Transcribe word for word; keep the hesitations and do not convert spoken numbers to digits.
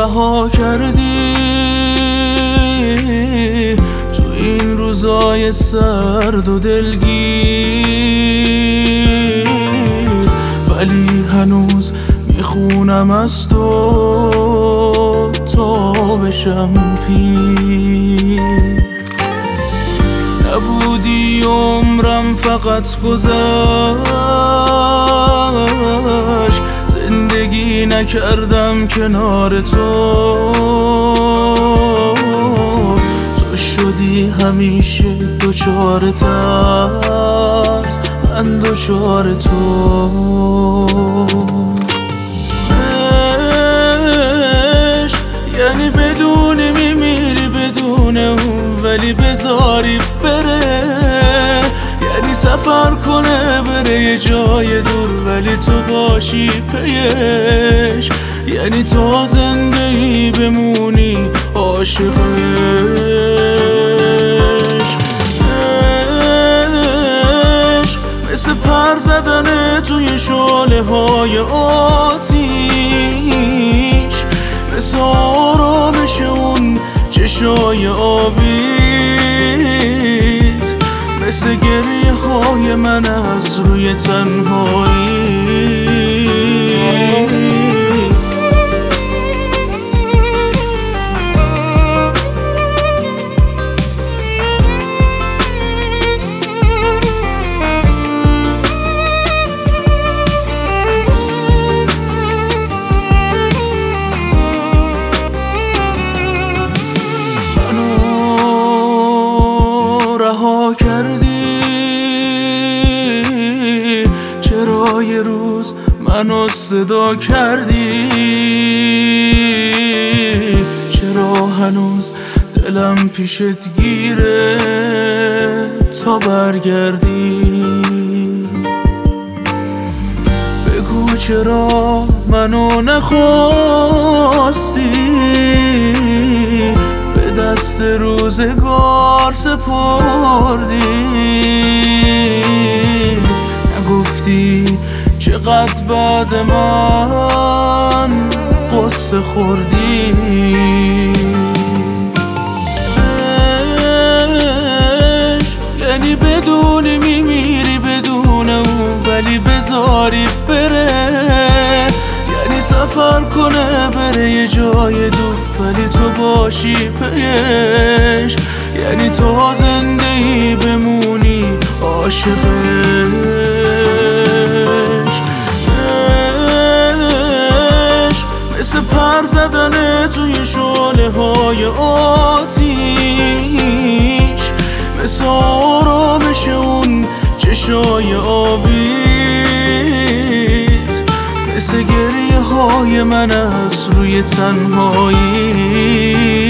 رها کردی تو این روزای سرد و دلگیر، ولی هنوز میخونم از تو تا بشم پیر. نبودی عمرم فقط گذشت، زندگی نکردم کنار تو. تو شدی همیشه دوچار ترس، من دوچار تو. عشق یعنی بدونی میمیری بدون اون، ولی بذاری بره. یعنی سفر کنه بره یه جای دور، ولی تو باشی پیش. یعنی تا زنده ای بمونی عاشقش. عشق مثل پر زدنه توی شعله های آتیش، مثل آرامش اون چشای آبیت، مثل گریه های من از روی تنهایی. رها کردی چرا یه روز منو صدا کردی؟ چرا هنوز دلم پیشت گیره تا برگردی؟ بگو چرا منو نخواستی، به دست روزگار سپردی. نگفتی چقدر بعد من قصه خوردی. عشق یعنی بدونی میمیری بدون اون، ولی بذاری بره. یعنی سفر کنه بره یه جای دور، ولی تو باشی پیش. یعنی تا زنده ای بمونی عاشقش. عشق مثل پر زدنه توی شعله های آتیش، مثل آرامش اون چشای آبیت، مثل گریه های من از روی تنهایی.